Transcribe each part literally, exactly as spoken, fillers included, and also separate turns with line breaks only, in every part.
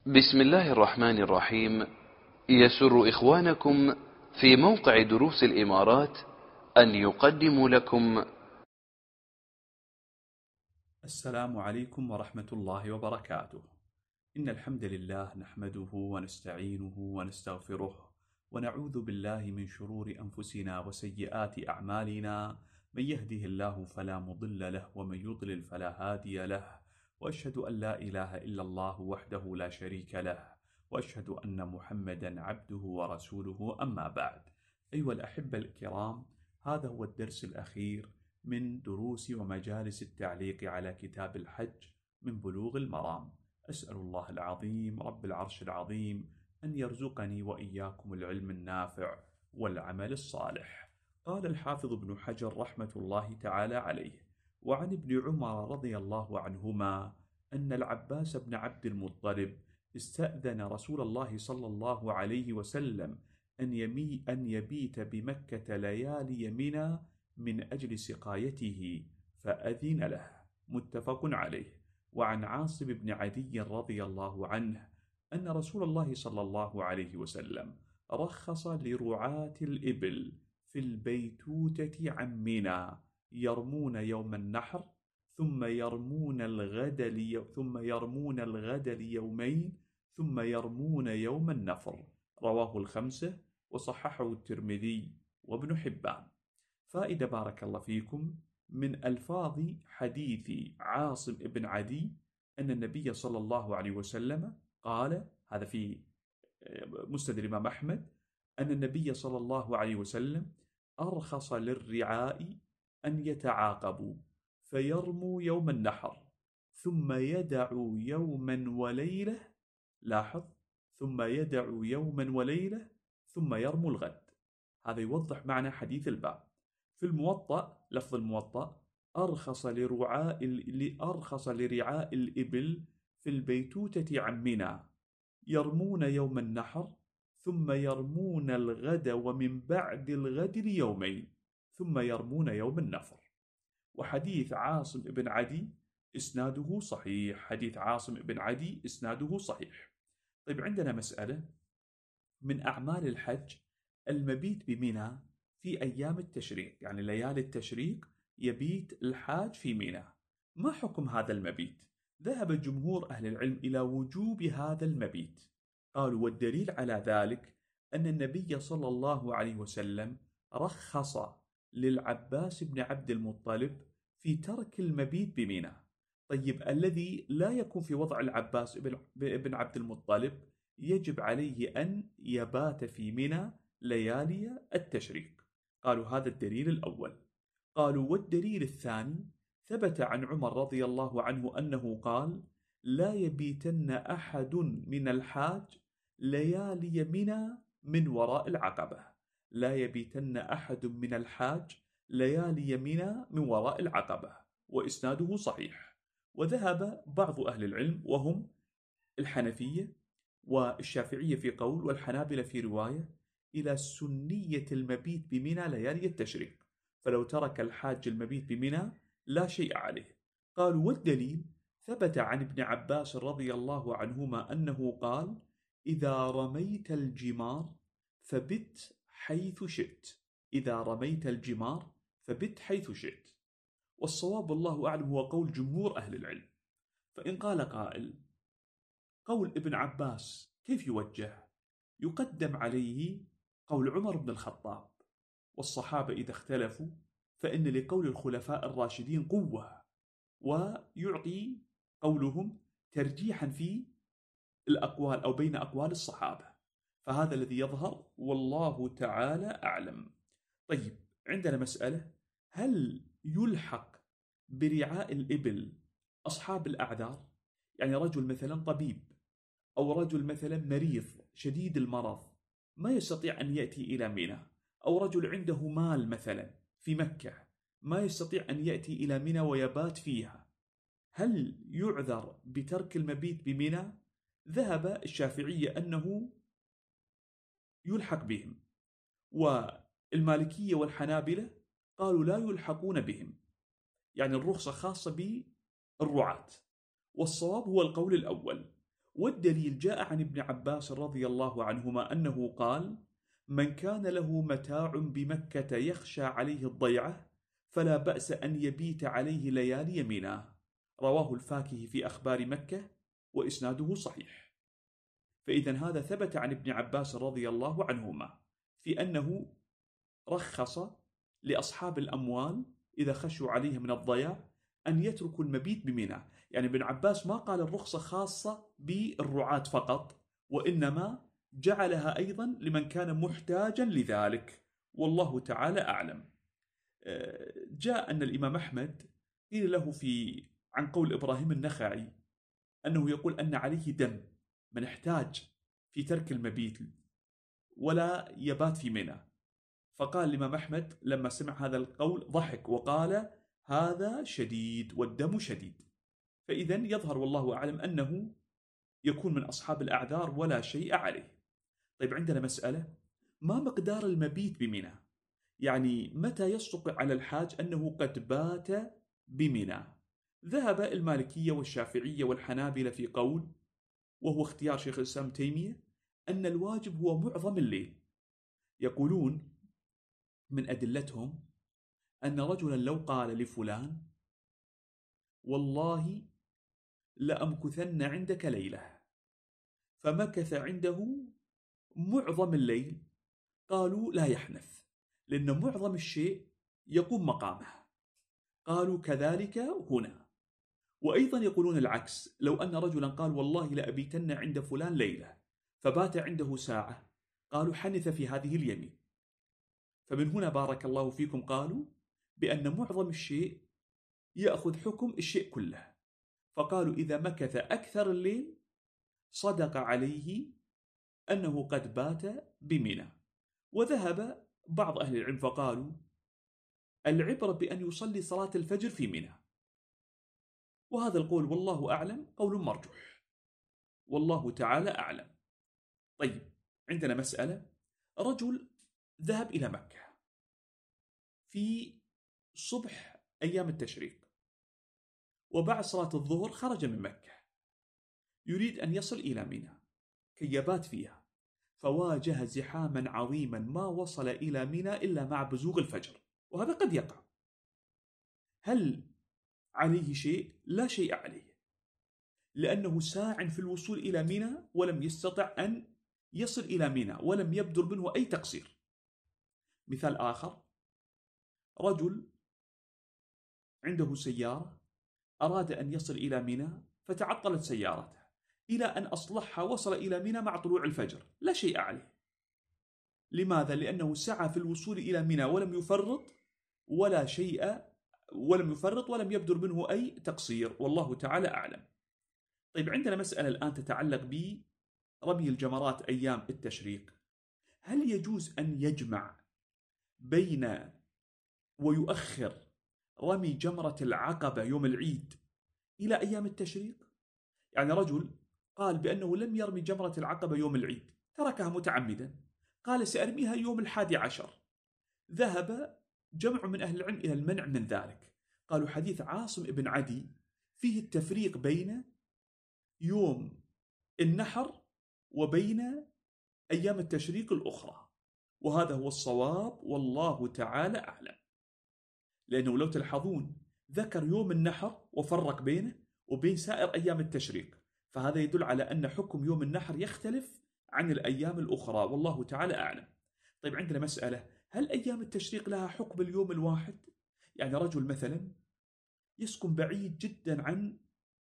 بسم الله الرحمن الرحيم. يسر إخوانكم في موقع دروس الإمارات أن يقدموا لكم
السلام عليكم ورحمة الله وبركاته. إن الحمد لله نحمده ونستعينه ونستغفره ونعوذ بالله من شرور أنفسنا وسيئات أعمالنا، من يهده الله فلا مضل له ومن يضلل فلا هادي له، وأشهد أن لا إله إلا الله وحده لا شريك له، وأشهد أن محمدا عبده ورسوله. أما بعد، أيها الأحبة الكرام، هذا هو الدرس الأخير من دروس ومجالس التعليق على كتاب الحج من بلوغ المرام. أسأل الله العظيم رب العرش العظيم أن يرزقني وإياكم العلم النافع والعمل الصالح. قال الحافظ ابن حجر رحمة الله تعالى عليه: وعن ابن عمر رضي الله عنهما أن العباس بن عبد المطلب استأذن رسول الله صلى الله عليه وسلم أن, يمي أن يبيت بمكة ليالي منى من أجل سقايته فأذن له. متفق عليه. وعن عاصم بن عدي رضي الله عنه أن رسول الله صلى الله عليه وسلم رخص لرعاة الإبل في البيتوتة عن منى يرمون يوم النحر ثم يرمون الغد لي... ثم يرمون الغد ليومين ثم يرمون يوم النفر. رواه الخمسة وصححه الترمذي وابن حبان. فائدة بارك الله فيكم من ألفاظ حديث عاصم بن عدي أن النبي صلى الله عليه وسلم قال، هذا في مسند الإمام أحمد، أن النبي صلى الله عليه وسلم أرخص للرعاء أن يتعاقبوا فيرموا يوم النحر ثم يدعوا يوما وليلة، لاحظ، ثم يدعوا يوما وليلة ثم يرموا الغد. هذا يوضح معنى حديث الباب. في الموطأ، لفظ الموطأ: أرخص لرعاء أرخص لرعاء الإبل في البيتوتة عن منى يرمون يوم النحر ثم يرمون الغد ومن بعد الغد ليومين ثم يرمون يوم النفر. وحديث عاصم بن عدي إسناده صحيح. حديث عاصم بن عدي إسناده صحيح. طيب، عندنا مسألة من أعمال الحج المبيت بمنى في أيام التشريق، يعني ليالي التشريق يبيت الحاج في منى. ما حكم هذا المبيت؟ ذهب جمهور أهل العلم إلى وجوب هذا المبيت. قالوا: والدليل على ذلك أن النبي صلى الله عليه وسلم رخص للعباس بن عبد المطلب في ترك المبيت بمنى. طيب، الذي لا يكون في وضع العباس بن عبد المطلب يجب عليه أن يبات في منى ليالي التشريق. قالوا هذا الدليل الأول. قالوا: والدليل الثاني ثبت عن عمر رضي الله عنه أنه قال: لا يبيتن أحد من الحاج ليالي منى من وراء العقبة. لا يبيتن أحد من الحاج ليالي منى من وراء العقبة. وإسناده صحيح. وذهب بعض أهل العلم وهم الحنفية والشافعية في قول والحنابلة في رواية إلى سنية المبيت بمنى ليالي التشريق، فلو ترك الحاج المبيت بمنى لا شيء عليه. قالوا: والدليل ثبت عن ابن عباس رضي الله عنهما أنه قال: إذا رميت الجمار فبت حيث شئت. إذا رميت الجمار فبت حيث شئت. والصواب والله أعلم هو قول جمهور أهل العلم. فإن قال قائل: قول ابن عباس كيف يوجه؟ يقدم عليه قول عمر بن الخطاب، والصحابة إذا اختلفوا فإن لقول الخلفاء الراشدين قوة، ويعطي قولهم ترجيحا في الأقوال أو بين أقوال الصحابة. فهذا الذي يظهر والله تعالى أعلم. طيب، عندنا مسألة: هل يلحق برعاء الإبل أصحاب الأعذار؟ يعني رجل مثلا طبيب، أو رجل مثلا مريض شديد المرض ما يستطيع أن يأتي إلى منى، أو رجل عنده مال مثلا في مكة ما يستطيع أن يأتي إلى منى ويبات فيها، هل يعذر بترك المبيت بمنى؟ ذهب الشافعية أنه يلحق بهم، والمالكية والحنابلة قالوا لا يلحقون بهم، يعني الرخصة خاصة بالرعاة. والصواب هو القول الأول. والدليل جاء عن ابن عباس رضي الله عنهما أنه قال: من كان له متاع بمكة يخشى عليه الضيعة فلا بأس أن يبيت عليه ليالي منى. رواه الفاكهي في أخبار مكة وإسناده صحيح. فإذا هذا ثبت عن ابن عباس رضي الله عنهما في أنه رخص لأصحاب الأموال إذا خشوا عليه من الضياع أن يتركوا المبيت بمنى. يعني ابن عباس ما قال الرخصة خاصة بالرعاة فقط، وإنما جعلها أيضا لمن كان محتاجا لذلك، والله تعالى أعلم. جاء أن الإمام أحمد قيل له في عن قول إبراهيم النخعي أنه يقول أن عليه دم من احتاج في ترك المبيت ولا يبات في منى. فقال الإمام أحمد لما سمع هذا القول ضحك وقال: هذا شديد والدم شديد. فإذا يظهر والله أعلم أنه يكون من أصحاب الأعذار ولا شيء عليه. طيب عندنا مسألة: ما مقدار المبيت بمنى؟ يعني متى يصدق على الحاج أنه قد بات بمنى؟ ذهب المالكية والشافعية والحنابلة في قول، وهو اختيار شيخ الإسلام تيمية، أن الواجب هو معظم الليل. يقولون من أدلتهم أن رجلا لو قال لفلان: والله لأمكثن عندك ليلة، فمكث عنده معظم الليل، قالوا لا يحنث، لأن معظم الشيء يقوم مقامه. قالوا كذلك هنا. وأيضا يقولون العكس: لو أن رجلا قال: والله لأبيتن عند فلان ليلة، فبات عنده ساعة، قالوا حنث في هذه اليمين. فمن هنا بارك الله فيكم قالوا بأن معظم الشيء يأخذ حكم الشيء كله، فقالوا إذا مكث أكثر الليل صدق عليه أنه قد بات بمنى. وذهب بعض أهل العلم فقالوا العبرة بأن يصلي صلاة الفجر في منى، وهذا القول والله أعلم قول مرجوح، والله تعالى أعلم. طيب عندنا مسألة: رجل ذهب إلى مكة في صبح أيام التشريق، وبعد صلاة الظهر خرج من مكة يريد أن يصل إلى منى كي يبات فيها، فواجه زحاما عظيما ما وصل إلى منى إلا مع بزوغ الفجر، وهذا قد يقع. هل عليه شيء؟ لا شيء عليه، لأنه ساع في الوصول إلى منى ولم يستطع أن يصل إلى منى ولم يبدر منه أي تقصير. مثال آخر: رجل عنده سيارة أراد أن يصل إلى منى فتعطلت سيارته، إلى أن أصلحها وصل إلى منى مع طلوع الفجر، لا شيء عليه. لماذا؟ لأنه سعى في الوصول إلى منى ولم يفرط ولا شيء ولم يفرط ولم يبدر منه أي تقصير، والله تعالى أعلم. طيب عندنا مسألة الآن تتعلق برمي الجمرات أيام التشريق. هل يجوز أن يجمع بين ويؤخر رمي جمرة العقبة يوم العيد إلى أيام التشريق؟ يعني رجل قال بأنه لم يرمي جمرة العقبة يوم العيد، تركها متعمدا، قال سأرميها يوم الحادي عشر. ذهب جمع من أهل العلم إلى المنع من ذلك، قالوا حديث عاصم ابن عدي فيه التفريق بين يوم النحر وبين أيام التشريق الأخرى، وهذا هو الصواب والله تعالى أعلم. لأنه لو تلحظون ذكر يوم النحر وفرق بينه وبين سائر أيام التشريق، فهذا يدل على أن حكم يوم النحر يختلف عن الأيام الأخرى، والله تعالى أعلم. طيب عندنا مسألة: هل أيام التشريق لها حكم اليوم الواحد؟ يعني رجل مثلا يسكن بعيد جدا عن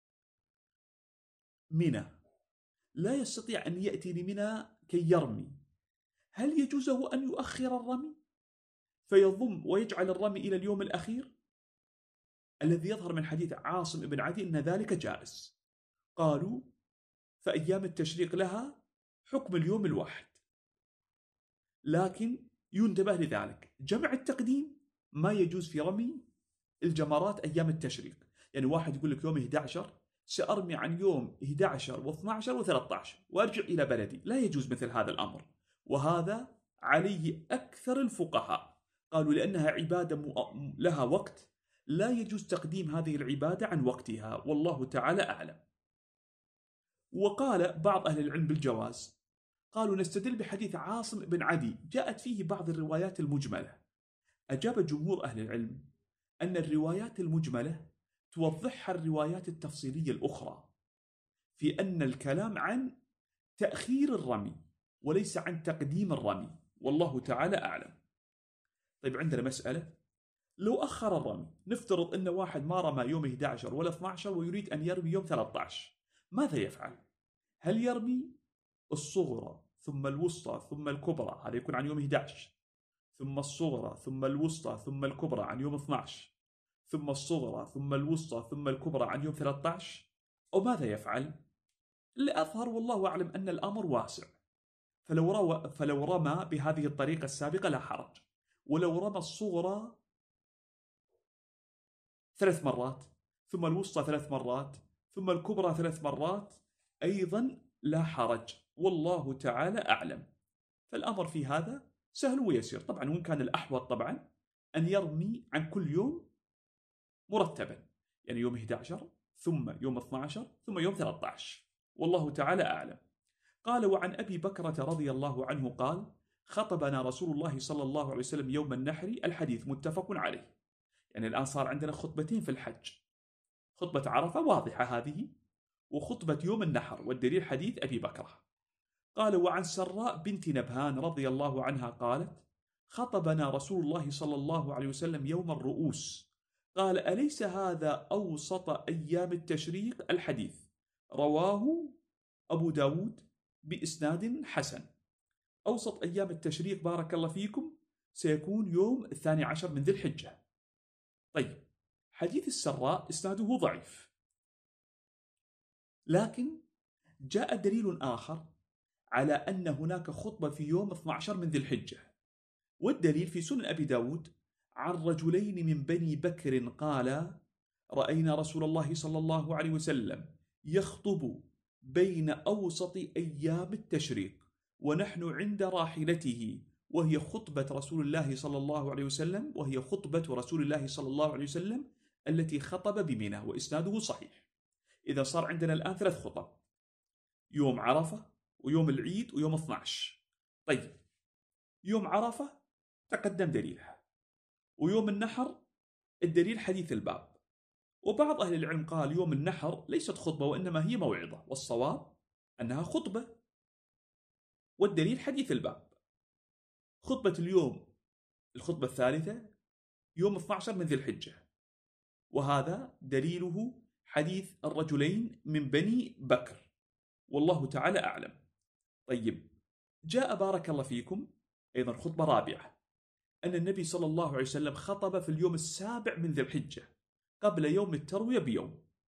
منى، لا يستطيع أن يأتي لمنى كي يرمي، هل يجوز له أن يؤخر الرمي فيضم ويجعل الرمي إلى اليوم الأخير؟ الذي يظهر من حديث عاصم بن عدي أن ذلك جائز. قالوا فأيام التشريق لها حكم اليوم الواحد، لكن ينتبه لذلك: جمع التقديم ما يجوز في رمي الجمرات أيام التشريق. يعني واحد يقول لك يوم أحد عشر سأرمي عن يوم أحد عشر واثني عشر وثلاثة عشر وأرجع إلى بلدي، لا يجوز مثل هذا الأمر، وهذا عليه أكثر الفقهاء، قالوا لأنها عبادة لها وقت لا يجوز تقديم هذه العبادة عن وقتها، والله تعالى أعلم. وقال بعض أهل العلم بالجواز. قالوا نستدل بحديث عاصم بن عدي جاءت فيه بعض الروايات المجملة. أجاب جمهور أهل العلم أن الروايات المجملة توضحها الروايات التفصيلية الأخرى في أن الكلام عن تأخير الرمي وليس عن تقديم الرمي، والله تعالى أعلم. طيب عندنا مسألة، لو أخر الرمي، نفترض أن واحد ما رمى يوم أحد عشر ولا اثني عشر ويريد أن يرمي يوم ثلاثة عشر، ماذا يفعل؟ هل يرمي الصغرى ثم الوسطى ثم الكبرى، هذا يكون عن يوم أحد عشر، ثم الصغرى ثم الوسطى ثم الكبرى عن يوم اثني عشر، ثم الصغرى ثم الوسطى ثم الكبرى عن يوم ثلاثة عشر، أو ماذا يفعل؟ اللي أظهر والله أعلم أن الأمر واسع، فلو, رو... فلو رمى بهذه الطريقة السابقة لا حرج، ولو رمى الصغرى ثلاث مرات ثم الوسطى ثلاث مرات ثم الكبرى ثلاث مرات أيضا لا حرج، والله تعالى أعلم. فالأمر في هذا سهل ويسير طبعا، وإن كان الأحوط طبعا أن يرمي عن كل يوم مرتبا، يعني يوم أحد عشر ثم يوم اثني عشر ثم يوم ثلاثة عشر، والله تعالى أعلم. قال وعن أبي بكرة رضي الله عنه قال خطبنا رسول الله صلى الله عليه وسلم يوم النحر، الحديث متفق عليه. يعني الآن صار عندنا خطبتين في الحج، خطبة عرفة واضحة هذه، وخطبة يوم النحر، والدليل حديث أبي بكرة. قال وعن سراء بنت نبهان رضي الله عنها قالت خطبنا رسول الله صلى الله عليه وسلم يوم الرؤوس، قال أليس هذا أوسط أيام التشريق؟ الحديث رواه أبو داود بإسناد حسن. أوسط أيام التشريق بارك الله فيكم سيكون يوم الثاني عشر من ذي الحجة. طيب حديث السراء إسناده ضعيف، لكن جاء دليل آخر على أن هناك خطبة في يوم اثني عشر من ذي الحجة، والدليل في سنن أبي داود عن رجلين من بني بكر قال رأينا رسول الله صلى الله عليه وسلم يخطب بين أوسط أيام التشريق ونحن عند راحلته، وهي خطبة رسول الله صلى الله عليه وسلم وهي خطبة رسول الله صلى الله عليه وسلم التي خطب بمنى، وإسناده صحيح. إذا صار عندنا الآن ثلاث خطب، يوم عرفة ويوم العيد ويوم اثني عشر. طيب يوم عرفة تقدم دليلها، ويوم النحر الدليل حديث الباب. وبعض أهل العلم قال يوم النحر ليست خطبة وإنما هي موعظة، والصواب أنها خطبة، والدليل حديث الباب. خطبة اليوم الخطبة الثالثة يوم اثني عشر من ذي الحجة، وهذا دليله حديث الرجلين من بني بكر، والله تعالى أعلم. طيب جاء بارك الله فيكم أيضا خطبة رابعة، أن النبي صلى الله عليه وسلم خطب في اليوم السابع من ذي الحجة قبل يوم التروية بيوم.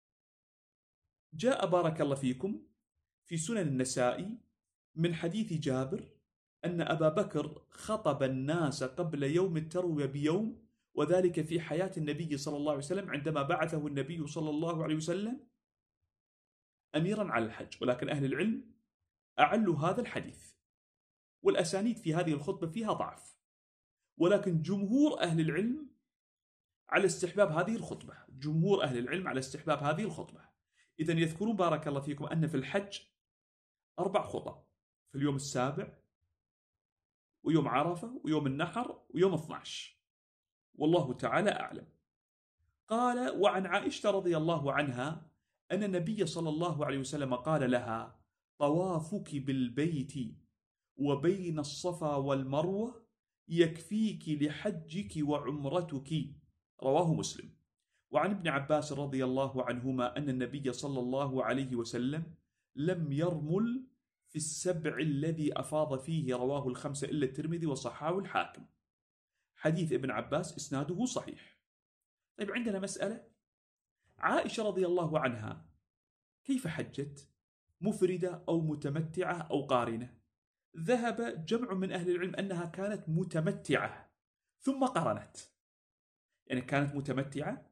جاء بارك الله فيكم في سنن النسائي من حديث جابر أن أبا بكر خطب الناس قبل يوم التروية بيوم، وذلك في حياة النبي صلى الله عليه وسلم عندما بعثه النبي صلى الله عليه وسلم أميرا على الحج، ولكن أهل العلم أعلوا هذا الحديث، والأسانيد في هذه الخطبة فيها ضعف، ولكن جمهور أهل العلم على استحباب هذه الخطبة، جمهور أهل العلم على استحباب هذه الخطبة. إذن يذكرون بارك الله فيكم أن في الحج أربع خطب، في اليوم السابع ويوم عرفة ويوم النحر ويوم اثني عشر، والله تعالى أعلم. قال وعن عائشة رضي الله عنها أن النبي صلى الله عليه وسلم قال لها طوافك بالبيت وبين الصفا والمروة يكفيك لحجك وعمرتك، رواه مسلم. وعن ابن عباس رضي الله عنهما أن النبي صلى الله عليه وسلم لم يرمل في السبع الذي أفاض فيه، رواه الخمسة إلا الترمذي وصححه الحاكم. حديث ابن عباس إسناده صحيح. طيب عندنا مسألة، عائشة رضي الله عنها كيف حجت؟ مفردة أو متمتعة أو قارنة؟ ذهب جمع من أهل العلم أنها كانت متمتعة ثم قرنت، يعني كانت متمتعة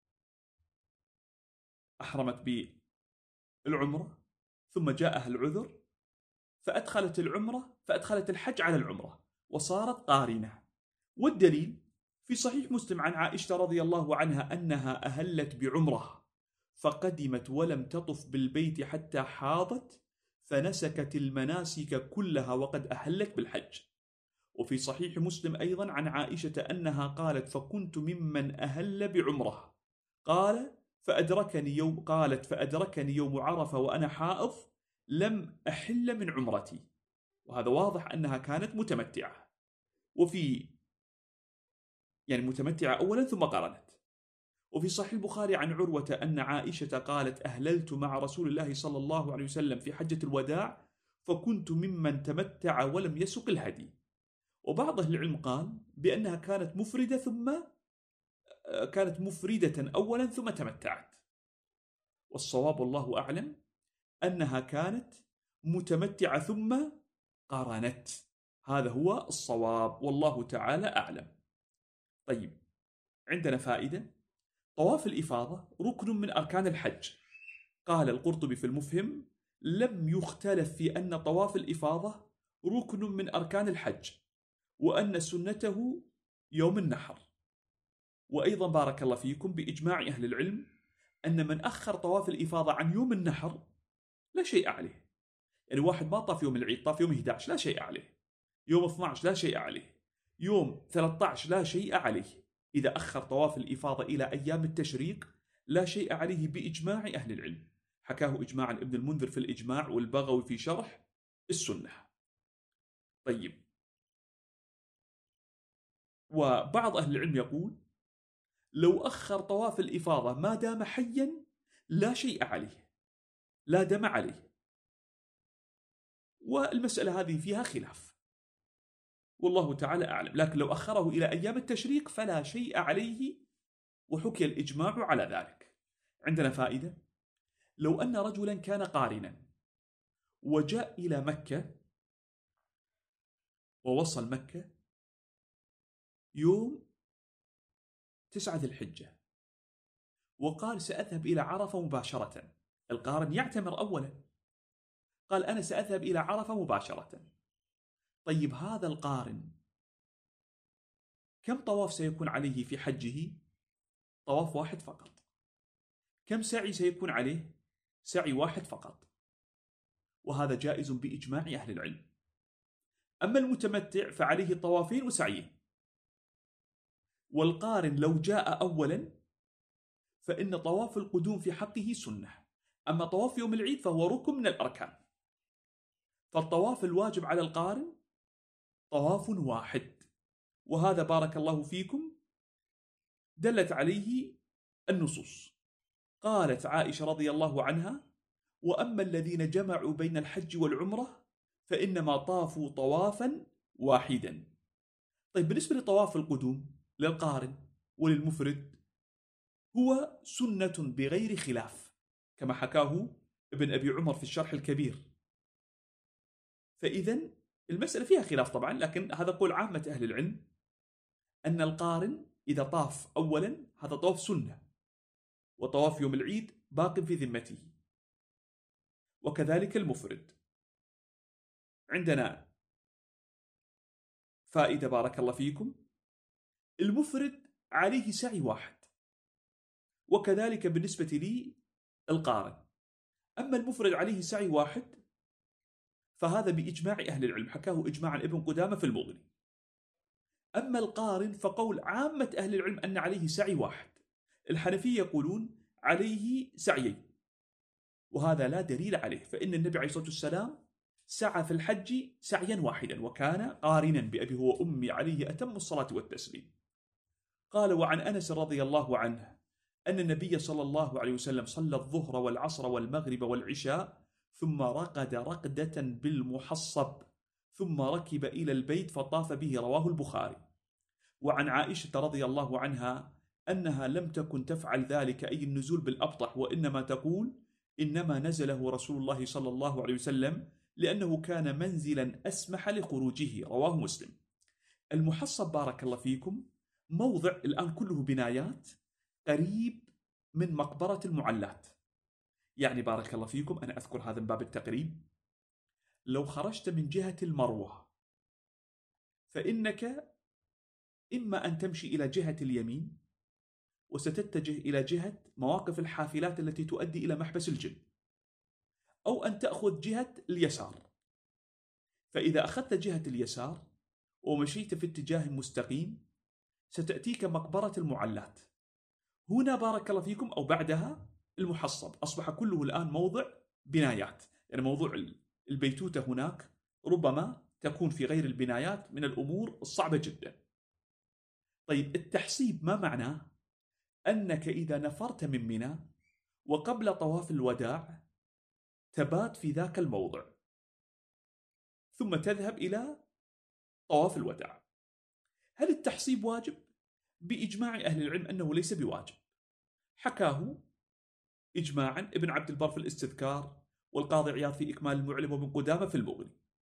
أحرمت بالعمرة ثم جاءها العذر فأدخلت العمرة فأدخلت الحج على العمرة وصارت قارنة. والدليل في صحيح مسلم عن عائشة رضي الله عنها أنها أهلت بعمرة فقدمت ولم تطف بالبيت حتى حاضت فنسكت المناسك كلها وقد أهلت بالحج. وفي صحيح مسلم أيضا عن عائشة أنها قالت فكنت ممن أهل بعمره، قال فأدركني يوم قالت فأدركني يوم عرفة وأنا حائض لم أحل من عمرتي. وهذا واضح أنها كانت متمتعة، وفي يعني متمتعة أولا ثم قارنت. وفي صحيح البخاري عن عروة أن عائشة قالت أهللت مع رسول الله صلى الله عليه وسلم في حجة الوداع فكنت ممن تمتع ولم يسق الهدي. وبعض أهل العلم قال بأنها كانت مفردة ثم كانت مفردة أولا ثم تمتعت، والصواب والله أعلم أنها كانت متمتعة ثم قارنت، هذا هو الصواب والله تعالى أعلم. طيب، عندنا فائدة: طواف الإفاضة ركن من أركان الحج. قال القرطبي في المفهم: لم يختلف في أن طواف الإفاضة ركن من أركان الحج، وأن سنته يوم النحر. وأيضا بارك الله فيكم بإجماع أهل العلم أن من أخر طواف الإفاضة عن يوم النحر لا شيء عليه. يعني واحد ما طاف يوم العيد، طاف يوم إحدى عشر لا شيء عليه، يوم اثني عشر لا شيء عليه، يوم ثلاثة عشر لا شيء عليه. إذا أخر طواف الإفاضة إلى أيام التشريق لا شيء عليه بإجماع أهل العلم، حكاه إجماعا ابن المنذر في الإجماع والبغوي في شرح السنة. طيب، وبعض أهل العلم يقول لو أخر طواف الإفاضة ما دام حيا لا شيء عليه، لا دم عليه. والمسألة هذه فيها خلاف والله تعالى أعلم، لكن لو أخره إلى أيام التشريق فلا شيء عليه، وحكي الإجماع على ذلك. عندنا فائدة: لو أن رجلا كان قارنا وجاء إلى مكة ووصل مكة يوم تسعة ذي الحجة وقال سأذهب إلى عرفة مباشرة، القارن يعتمر أولا، قال أنا سأذهب إلى عرفة مباشرة. طيب، هذا القارن كم طواف سيكون عليه في حجه؟ طواف واحد فقط. كم سعي سيكون عليه؟ سعي واحد فقط، وهذا جائز بإجماع أهل العلم. أما المتمتع فعليه طوافين وسعيين. والقارن لو جاء أولا فإن طواف القدوم في حقه سنة، أما طواف يوم العيد فهو ركن من الأركان. فالطواف الواجب على القارن طواف واحد، وهذا بارك الله فيكم دلت عليه النصوص. قالت عائشة رضي الله عنها: وأما الذين جمعوا بين الحج والعمرة فإنما طافوا طوافا واحدا. طيب، بالنسبة لطواف القدوم للقارن وللمفرد هو سنة بغير خلاف كما حكاه ابن أبي عمر في الشرح الكبير. فإذا المسألة فيها خلاف طبعا، لكن هذا قول عامة أهل العلم أن القارن إذا طاف أولا هذا طواف سنة، وطواف يوم العيد باق في ذمته، وكذلك المفرد. عندنا فائدة بارك الله فيكم: المفرد عليه سعي واحد، وكذلك بالنسبة لي القارن. أما المفرد عليه سعي واحد فهذا بإجماع أهل العلم، حكاه إجماعا ابن قدامة في المغني. أما القارن فقول عامة أهل العلم أن عليه سعي واحد. الحنفية يقولون عليه سعيين، وهذا لا دليل عليه، فإن النبي عليه الصلاة والسلام سعى في الحج سعيا واحدا وكان قارنا بأبي هو أمي عليه أتم الصلاة والتسليم. قال: وعن أنس رضي الله عنه أن النبي صلى الله عليه وسلم صلى الظهر والعصر والمغرب والعشاء ثم رقد رقدة بالمحصب ثم ركب إلى البيت فطاف به، رواه البخاري. وعن عائشة رضي الله عنها أنها لم تكن تفعل ذلك، أي النزول بالأبطح، وإنما تقول: إنما نزله رسول الله صلى الله عليه وسلم لأنه كان منزلا أسمح لخروجه، رواه مسلم. المحصب بارك الله فيكم موضع الآن كله بنايات قريب من مقبرة المعلات. يعني بارك الله فيكم أنا أذكر هذا من باب التقريب، لو خرجت من جهة المروة فإنك إما أن تمشي إلى جهة اليمين وستتجه إلى جهة مواقف الحافلات التي تؤدي إلى محبس الجن، أو أن تأخذ جهة اليسار. فإذا أخذت جهة اليسار ومشيت في اتجاه مستقيم ستأتيك مقبرة المعلات. هنا بارك الله فيكم أو بعدها المحصب، أصبح كله الآن موضع بنايات، يعني موضوع البيتوتة هناك ربما تكون في غير البنايات من الأمور الصعبة جدا. طيب التحصيب ما معناه؟ أنك إذا نفرت من منى وقبل طواف الوداع تبات في ذاك الموضع ثم تذهب إلى طواف الوداع. هل التحصيب واجب؟ بإجماع أهل العلم أنه ليس بواجب، حكاه إجماعا ابن عبد البر في الاستذكار، والقاضي عياض في إكمال المعلم، وابن قدامة في المغني.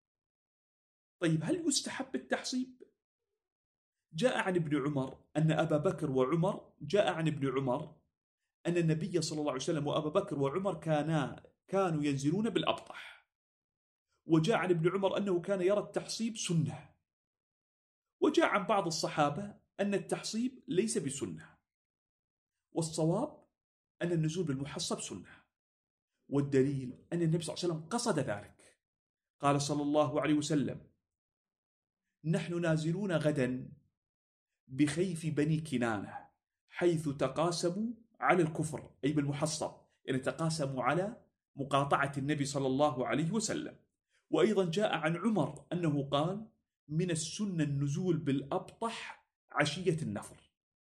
طيب هل يستحب التحصيب؟ جاء عن ابن عمر أن أبا بكر وعمر جاء عن ابن عمر أن النبي صلى الله عليه وسلم وأبا بكر وعمر كانا كانوا ينزلون بالأبطح. وجاء عن ابن عمر أنه كان يرى التحصيب سنة. وجاء عن بعض الصحابة أن التحصيب ليس بسنة، والصواب أن النزول بالمحصب سنة. والدليل أن النبي صلى الله عليه وسلم قصد ذلك، قال صلى الله عليه وسلم: نحن نازلون غدا بخيف بني كنانة حيث تقاسموا على الكفر، أي بالمحصب، يعني تقاسموا على مقاطعة النبي صلى الله عليه وسلم. وأيضا جاء عن عمر أنه قال: من السنة النزول بالأبطح عشية النفر.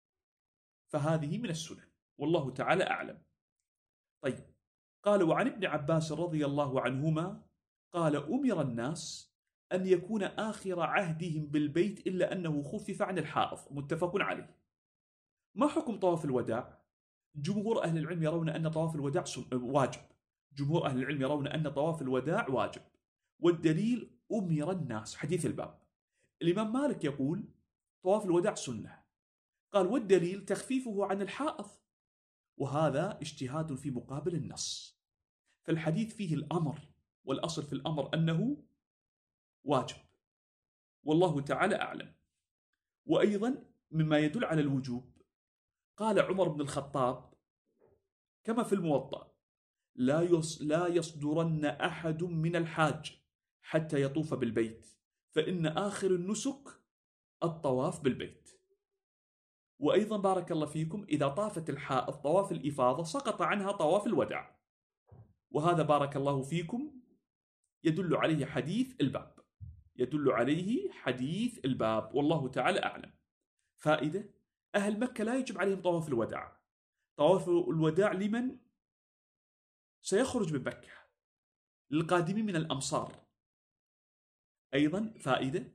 فهذه من السنن، والله تعالى أعلم. طيب، قال: وعن ابن عباس رضي الله عنهما قال: أمر الناس أن يكون آخر عهدهم بالبيت إلا أنه خفف عن الحائض. متفق عليه. ما حكم طواف الوداع؟ جمهور أهل العلم يرون أن طواف الوداع واجب. جمهور أهل العلم يرون أن طواف الوداع واجب، والدليل أمر الناس، حديث الباب. الإمام مالك يقول طواف الوداع سنة، قال: والدليل تخفيفه عن الحائض، وهذا اجتهاد في مقابل النص. فالحديث فيه الأمر، والأصل في الأمر أنه واجب، والله تعالى أعلم. وأيضا مما يدل على الوجوب قال عمر بن الخطاب كما في الموطأ: لا يص لا يصدرن أحد من الحاج حتى يطوف بالبيت، فإن آخر النسك الطواف بالبيت. وأيضا بارك الله فيكم إذا طافت الحائض طواف الإفاضة سقط عنها طواف الوداع، وهذا بارك الله فيكم يدل عليه حديث الباب، يدل عليه حديث الباب، والله تعالى أعلم. فائدة: أهل مكة لا يجب عليهم طواف الوداع. طواف الوداع لمن سيخرج من مكة، للقادمين من الأمصار. أيضا فائدة: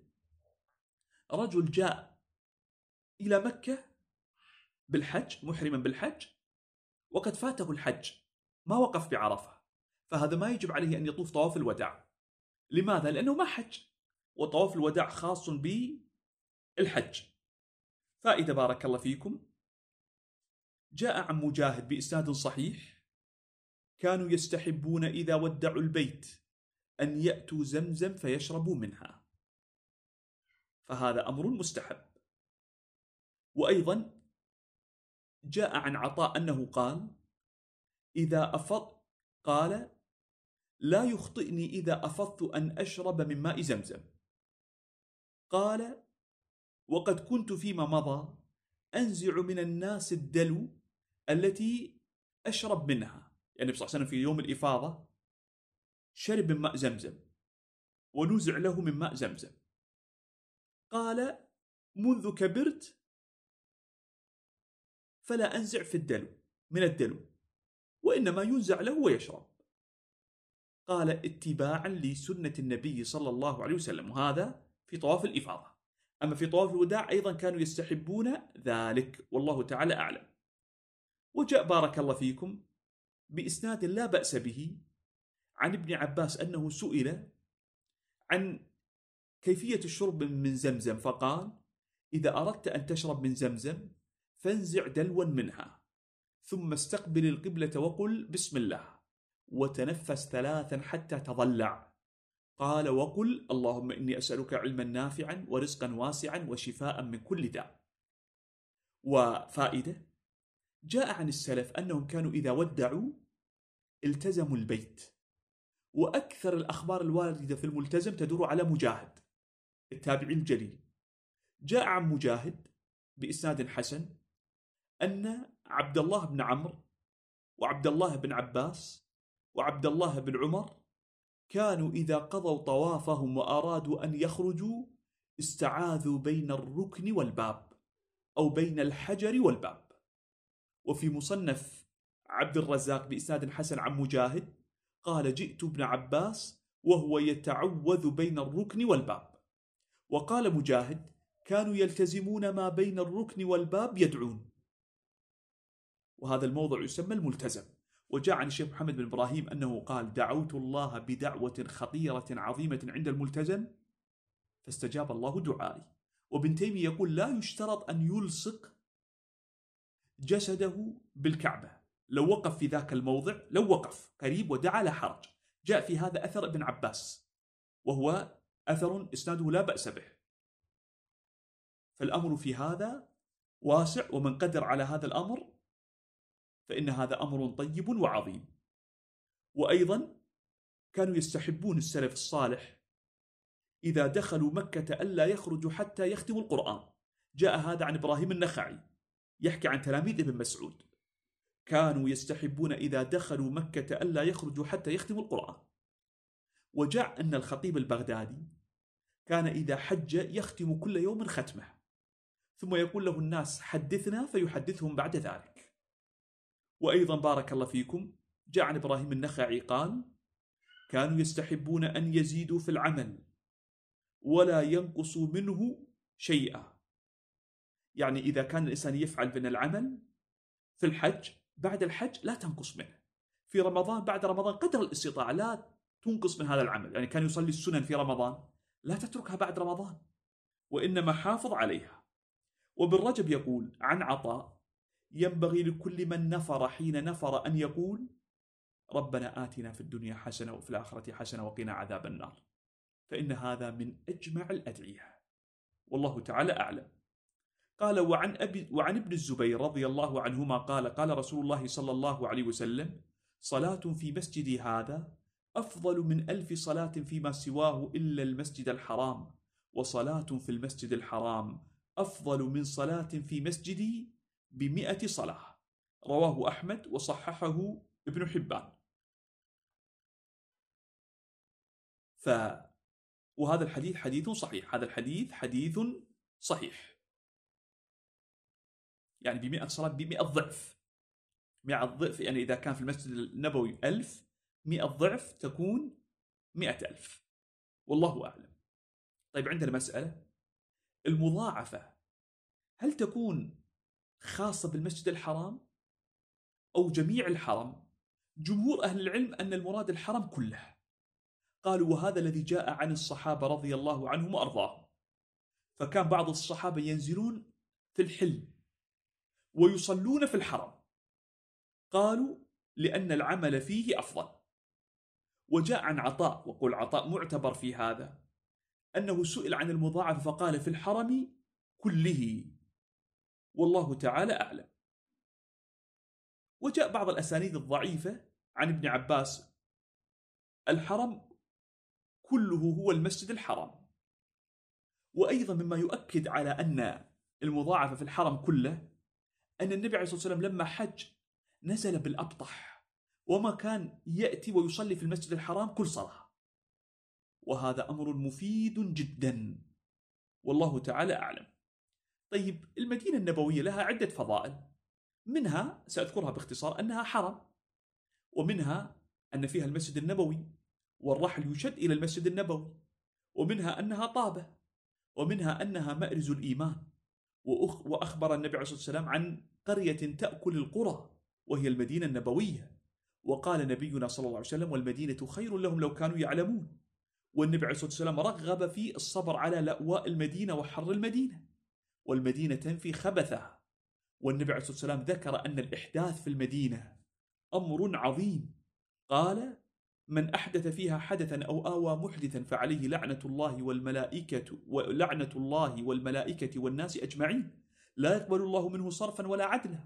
رجل جاء إلى مكة بالحج محرما بالحج وقد فاته الحج، ما وقف بعرفة، فهذا ما يجب عليه أن يطوف طواف الوداع. لماذا؟ لأنه ما حج، وطواف الوداع خاص بالحج. فائدة بارك الله فيكم: جاء عن مجاهد بإسناد صحيح: كانوا يستحبون إذا ودعوا البيت أن يأتوا زمزم فيشربوا منها، فهذا أمر مستحب. وأيضا جاء عن عطاء أنه قال: إذا أفض قال: لا يخطئني إذا أفضت أن أشرب من ماء زمزم. قال: وقد كنت فيما مضى أنزع من الناس الدلو التي أشرب منها، يعني صلى الله عليه وسلم في يوم الإفاضة شرب من ماء زمزم ونزع له من ماء زمزم. قال: منذ كبرت فلا أنزع في الدلو من الدلو، وإنما ينزع له ويشرب. قال: اتباعا لسنة النبي صلى الله عليه وسلم، وهذا في طواف الإفاضة. أما في طواف الوداع أيضا كانوا يستحبون ذلك، والله تعالى أعلم. وجاء بارك الله فيكم بإسناد لا بأس به عن ابن عباس أنه سئل عن كيفية الشرب من زمزم، فقال: إذا أردت أن تشرب من زمزم فانزع دلوا منها، ثم استقبل القبلة وقل بسم الله، وتنفس ثلاثا حتى تضلع. قال: وقل اللهم إني أسألك علما نافعا ورزقا واسعا وشفاء من كل داء. وفائدة: جاء عن السلف أنهم كانوا إذا ودعوا التزموا البيت، وأكثر الأخبار الواردة في الملتزم تدور على مجاهد التابعي الجليل. جاء عن مجاهد بإسناد حسن أن عبد الله بن عمرو وعبد الله بن عباس وعبد الله بن عمر كانوا إذا قضوا طوافهم وأرادوا أن يخرجوا استعاذوا بين الركن والباب أو بين الحجر والباب. وفي مصنف عبد الرزاق بإسناد حسن عن مجاهد قال جئت ابن عباس وهو يتعوذ بين الركن والباب. وقال مجاهد كانوا يلتزمون ما بين الركن والباب يدعون، وهذا الموضع يسمى الملتزم. وجاء عن الشيخ محمد بن إبراهيم أنه قال دعوت الله بدعوة خطيرة عظيمة عند الملتزم فاستجاب الله دعائي. وابن تيمية يقول لا يشترط أن يلصق جسده بالكعبة، لو وقف في ذاك الموضع، لو وقف قريب ودعا لا حرج. جاء في هذا أثر ابن عباس وهو أثر إسناده لا بأس به. فالأمر في هذا واسع، ومن قدر على هذا الأمر فإن هذا أمر طيب وعظيم. وأيضا كانوا يستحبون السلف الصالح إذا دخلوا مكة ألا يخرجوا حتى يختموا القرآن. جاء هذا عن إبراهيم النخعي يحكي عن تلاميذ ابن مسعود، كانوا يستحبون إذا دخلوا مكة ألا يخرجوا حتى يختموا القرآن. وجاء أن الخطيب البغدادي كان إذا حج يختم كل يوم ختمه، ثم يقول له الناس حدثنا فيحدثهم بعد ذلك. وأيضا بارك الله فيكم جاء عن إبراهيم النخعي قال كانوا يستحبون أن يزيدوا في العمل ولا ينقصوا منه شيئا. يعني إذا كان الإنسان يفعل من العمل في الحج بعد الحج لا تنقص منه، في رمضان بعد رمضان قدر الاستطاعة لا تنقص من هذا العمل. يعني كان يصلي السنن في رمضان لا تتركها بعد رمضان، وإنما حافظ عليها. وبالرجب يقول عن عطاء ينبغي لكل من نفر حين نفر أن يقول ربنا آتنا في الدنيا حسنة وفي الآخرة حسنة وقنا عذاب النار، فإن هذا من أجمع الأدعية والله تعالى أعلم. قال وعن, أبي وعن ابن الزبير رضي الله عنهما قال قال رسول الله صلى الله عليه وسلم صلاة في مسجدي هذا أفضل من ألف صلاة فيما سواه إلا المسجد الحرام، وصلاة في المسجد الحرام أفضل من صلاة في مسجدي بمئة صلاة. رواه أحمد وصححه ابن حبان. ف وهذا الحديث حديث صحيح، هذا الحديث حديث صحيح. يعني بمئة صلاة بمئة ضعف، مئة ضعف. يعني إذا كان في المسجد النبوي ألف، مئة ضعف تكون مئة ألف، والله أعلم. طيب عندنا مسألة، المضاعفة هل تكون خاصة بالمسجد الحرام أو جميع الحرم؟ جمهور أهل العلم أن المراد الحرم كله. قالوا وهذا الذي جاء عن الصحابة رضي الله عنهم وأرضاهم، فكان بعض الصحابة ينزلون في الحل ويصلون في الحرم، قالوا لأن العمل فيه أفضل. وجاء عن عطاء، وقول عطاء معتبر في هذا، أنه سئل عن المضاعفة فقال في الحرم كله، والله تعالى أعلم. وجاء بعض الأسانيد الضعيفة عن ابن عباس الحرم كله هو المسجد الحرام. وأيضا مما يؤكد على أن المضاعفة في الحرم كله أن النبي عليه الصلاة والسلام لما حج نزل بالأبطح، وما كان يأتي ويصلي في المسجد الحرام كل صلاة، وهذا أمر مفيد جدا والله تعالى أعلم. طيب المدينة النبوية لها عدة فضائل، منها سأذكرها باختصار أنها حرم، ومنها أن فيها المسجد النبوي والرحل يشد إلى المسجد النبوي، ومنها أنها طابة، ومنها أنها مأرز الإيمان. وأخبر النبي عليه الصلاة والسلام عن قرية تأكل القرى وهي المدينة النبوية، وقال نبينا صلى الله عليه وسلم والمدينة خير لهم لو كانوا يعلمون. والنبي عليه الصلاة والسلام رغب في الصبر على لأواء المدينة وحر المدينة، والمدينة تنفي خبثها. والنبي عليه الصلاة والسلام ذكر أن الإحداث في المدينة أمر عظيم، قال من أحدث فيها حدثا أو آوى محدثا فعليه لعنة الله والملائكة ولعنة الله والملائكة والناس أجمعين، لا يقبل الله منه صرفا ولا عدلا،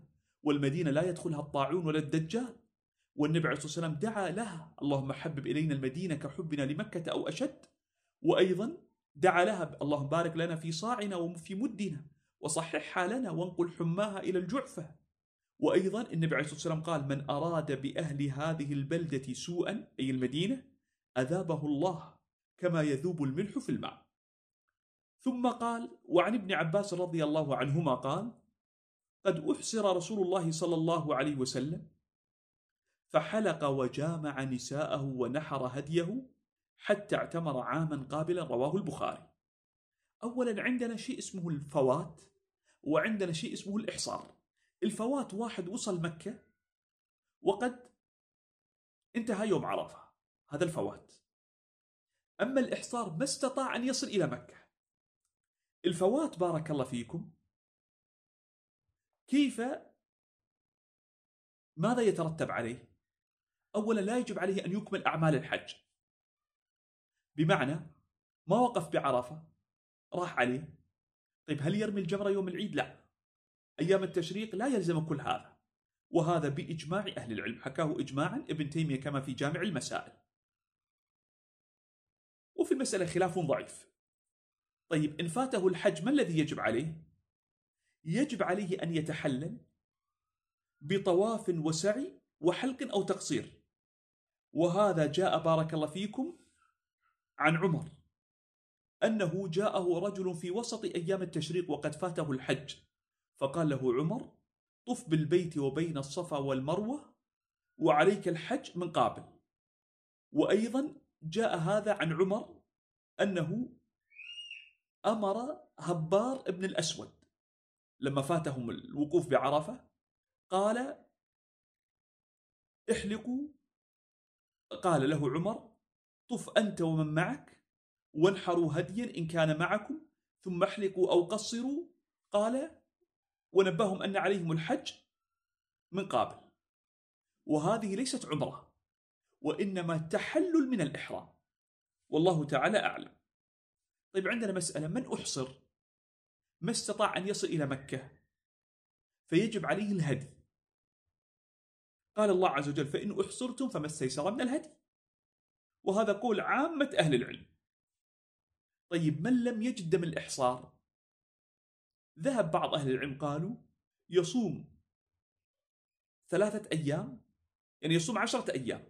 والمدينة لا يدخلها الطاعون ولا الدجال، والنبي عليه الصلاة والسلام دعا لها اللهم حبب إلينا المدينة كحبنا لمكة أو أشد، وأيضا دعا لها اللهم بارك لنا في صاعنا وفي مدنا وصححها لنا وانقل حماها إلى الجعفة. وأيضا النبي عليه الصلاة والسلام قال من أراد بأهل هذه البلدة سوءا أي المدينة أذابه الله كما يذوب الملح في الماء. ثم قال وعن ابن عباس رضي الله عنهما قال قد أحصر رسول الله صلى الله عليه وسلم فحلق وجامع نساءه ونحر هديه حتى اعتمر عاما قابلا، رواه البخاري. أولا عندنا شيء اسمه الفوات وعندنا شيء اسمه الإحصار. الفوات واحد وصل مكة وقد انتهى يوم عرفة، هذا الفوات. أما الإحصار ما استطاع أن يصل إلى مكة. الفوات بارك الله فيكم كيف ماذا يترتب عليه؟ أولا لا يجب عليه أن يكمل أعمال الحج، بمعنى ما وقف بعرفة راح عليه. طيب هل يرمي الجمرة يوم العيد؟ لا، أيام التشريق لا يلزم كل هذا، وهذا بإجماع أهل العلم، حكاه إجماعا ابن تيمية كما في جامع المسائل، وفي المسألة خلاف ضعيف. طيب إن فاته الحج ما الذي يجب عليه؟ يجب عليه أن يتحلل بطواف وسعي وحلق أو تقصير، وهذا جاء بارك الله فيكم عن عمر أنه جاءه رجل في وسط أيام التشريق وقد فاته الحج، فقال له عمر طف بالبيت وبين الصفا والمروة وعليك الحج من قابل. وأيضا جاء هذا عن عمر أنه أمر هبار ابن الأسود لما فاتهم الوقوف بعرفة قال احلقوا، قال له عمر طف أنت ومن معك وانحروا هديا إن كان معكم ثم احلقوا أو قصروا، قال ونبههم أن عليهم الحج من قابل. وهذه ليست عمرة وإنما تحلل من الإحرام، والله تعالى أعلم. طيب عندنا مسألة، من أحصر ما استطاع أن يصل إلى مكة فيجب عليه الهدي. قال الله عز وجل فإن أحصرتم فما استيسر من الهدي، وهذا قول عامة أهل العلم. طيب من لم يجد دم الإحصار؟ ذهب بعض أهل العلم قالوا يصوم ثلاثة أيام، يعني يصوم عشرة أيام.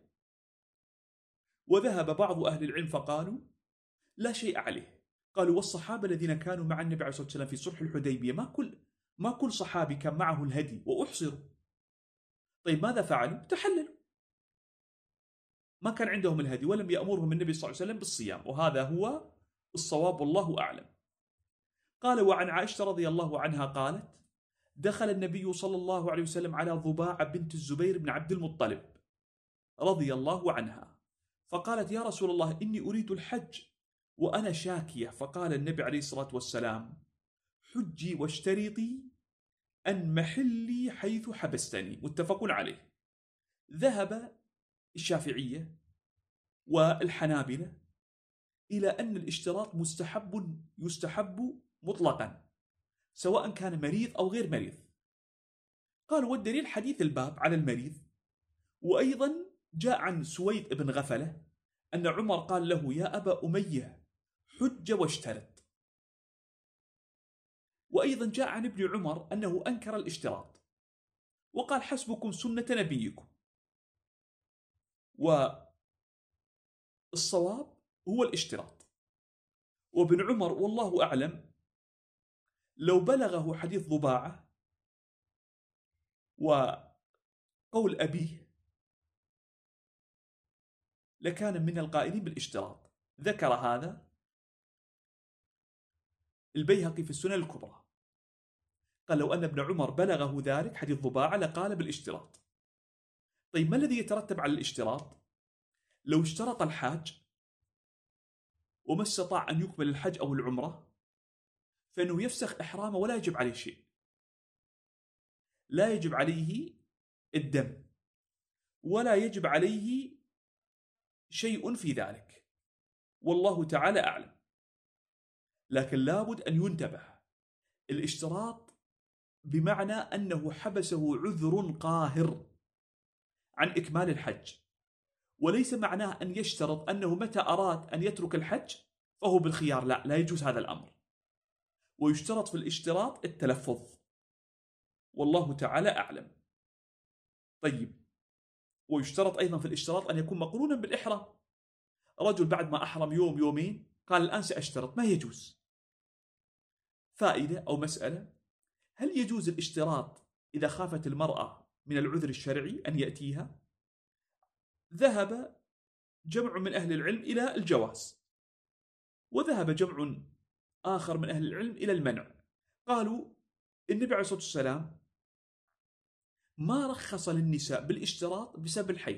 وذهب بعض أهل العلم فقالوا لا شيء عليه. قالوا والصحابة الذين كانوا مع النبي عليه الصلاة والسلام في صلح الحديبية ما كل ما كل صحابي كان معه الهدي وأحصروا. طيب ماذا فعلوا؟ تحللوا، ما كان عندهم الهدي ولم يأمرهم النبي صلى الله عليه وسلم بالصيام، وهذا هو الصواب والله أعلم. قال وعن عائشة رضي الله عنها قالت دخل النبي صلى الله عليه وسلم على ضباعة بنت الزبير بن عبد المطلب رضي الله عنها فقالت يا رسول الله إني أريد الحج وأنا شاكية. فقال النبي عليه الصلاة والسلام حجي واشترطي أن محلي حيث حبستني، متفق عليه. ذهب الشافعية والحنابلة إلى أن الاشتراط مستحب يستحب مطلقا سواء كان مريض أو غير مريض. قالوا والدليل حديث الباب على المريض. وأيضا جاء عن سويد بن غفلة أن عمر قال له يا أبا أمية حج واشترط. وأيضا جاء عن ابن عمر أنه أنكر الاشتراط وقال حسبكم سنة نبيكم. والصواب هو الاشتراط. وابن عمر والله أعلم لو بلغه حديث ضباعة وقول أبيه لكان من القائلين بالاشتراط. ذكر هذا البيهقي في السنن الكبرى، قال لو أن ابن عمر بلغه ذلك حديث ضباعة لقال بالاشتراط. طيب ما الذي يترتب على الاشتراط؟ لو اشترط الحاج وما استطاع أن يكمل الحج أو العمرة فإنه يفسخ إحرامه ولا يجب عليه شيء، لا يجب عليه الدم ولا يجب عليه شيء في ذلك، والله تعالى أعلم. لكن لابد أن ينتبه الاشتراط بمعنى أنه حبسه عذر قاهر عن إكمال الحج، وليس معناه أن يشترط أنه متى أراد أن يترك الحج فهو بالخيار، لا لا يجوز هذا الأمر. ويشترط في الاشتراط التلفظ، والله تعالى أعلم. طيب، ويشترط أيضا في الاشتراط أن يكون مقرونا بالإحرام. رجل بعد ما أحرم يوم يومين قال الآن سأشترط، ما يجوز. فائدة أو مسألة: هل يجوز الاشتراط إذا خافت المرأة من العذر الشرعي أن يأتيها؟ ذهب جمع من أهل العلم إلى الجواز، وذهب جمع آخر من أهل العلم إلى المنع. قالوا النبي عليه الصلاة والسلام ما رخص للنساء بالاشتراط بسبب الحيض،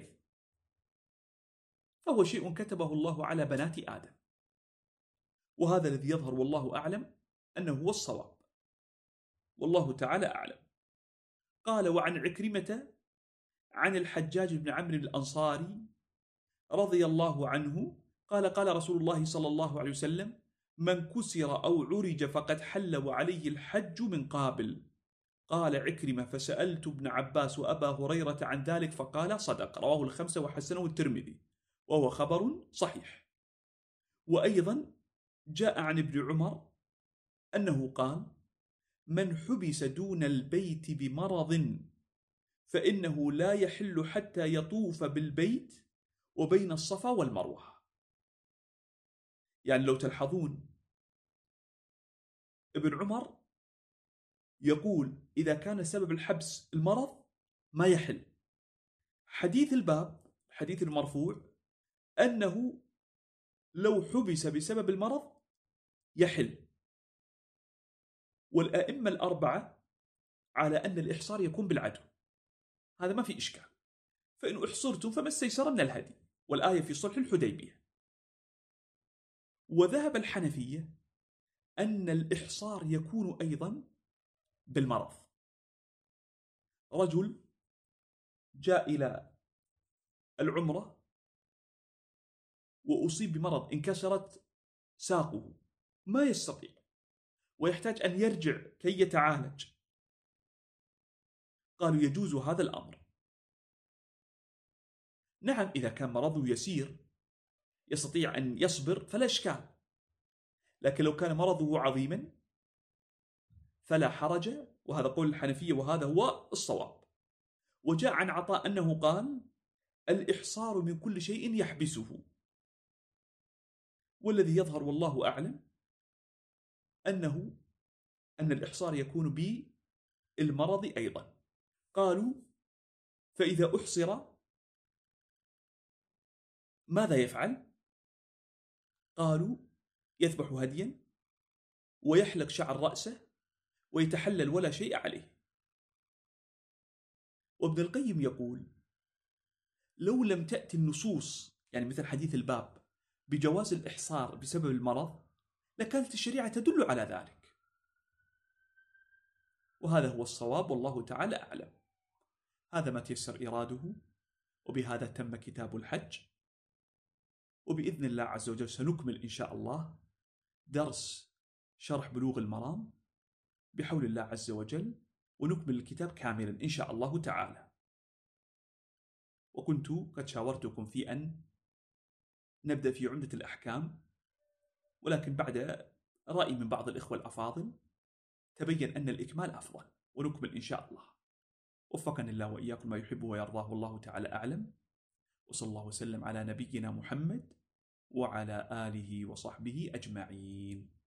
فهو شيء كتبه الله على بنات آدم، وهذا الذي يظهر والله أعلم أنه هو الصواب، والله تعالى أعلم. قال: وعن عكرمة عن الحجاج بن عمرو الأنصاري رضي الله عنه قال: قال رسول الله صلى الله عليه وسلم: من كسر أو عرج فقد حل وعليه الحج من قابل. قال عكرمة: فسألت ابن عباس وأبا هريرة عن ذلك فقال: صدق. رواه الخمسة وحسنه الترمذي، وهو خبر صحيح. وأيضا جاء عن ابن عمر أنه قال: من حبس دون البيت بمرض فإنه لا يحل حتى يطوف بالبيت وبين الصفا والمروة. يعني لو تلحظون ابن عمر يقول إذا كان سبب الحبس المرض ما يحل. حديث الباب، حديث المرفوع، أنه لو حبس بسبب المرض يحل. والأئمة الأربعة على أن الإحصار يكون بالعدو، هذا ما في إشكال. فإن أحصرتم فما استيسر من الهدي، والآية في صلح الحديبية. وذهب الحنفية أن الإحصار يكون أيضا بالمرض. رجل جاء إلى العمرة وأصيب بمرض، انكسرت ساقه، ما يستطيع ويحتاج أن يرجع كي يتعالج. قالوا يجوز هذا الأمر. نعم، إذا كان مرضه يسير يستطيع أن يصبر فلا إشكال، لكن لو كان مرضه عظيما فلا حرج، وهذا قول الحنفية وهذا هو الصواب. وجاء عن عطاء أنه قال: الإحصار من كل شيء يحبسه. والذي يظهر والله أعلم أنه أن الإحصار يكون بالمرض أيضا. قالوا: فإذا أحصر ماذا يفعل؟ قالوا: يذبح هديا ويحلق شعر رأسه ويتحلل ولا شيء عليه. وابن القيم يقول: لو لم تأتي النصوص، يعني مثل حديث الباب، بجواز الإحصار بسبب المرض لكانت الشريعة تدل على ذلك، وهذا هو الصواب والله تعالى أعلم. هذا ما تيسر إراده، وبهذا تم كتاب الحج. وبإذن الله عز وجل سنكمل إن شاء الله درس شرح بلوغ المرام بحول الله عز وجل، ونكمل الكتاب كاملا إن شاء الله تعالى. وكنت قد شاورتكم في أن نبدأ في عمدة الأحكام، ولكن بعد رأي من بعض الإخوة الأفاضل تبين أن الإكمال أفضل، ونكمل إن شاء الله. وفقني الله وإياكم ما يحبه ويرضاه، الله تعالى أعلم. وصلى الله وسلم على نبينا محمد وعلى آله وصحبه أجمعين.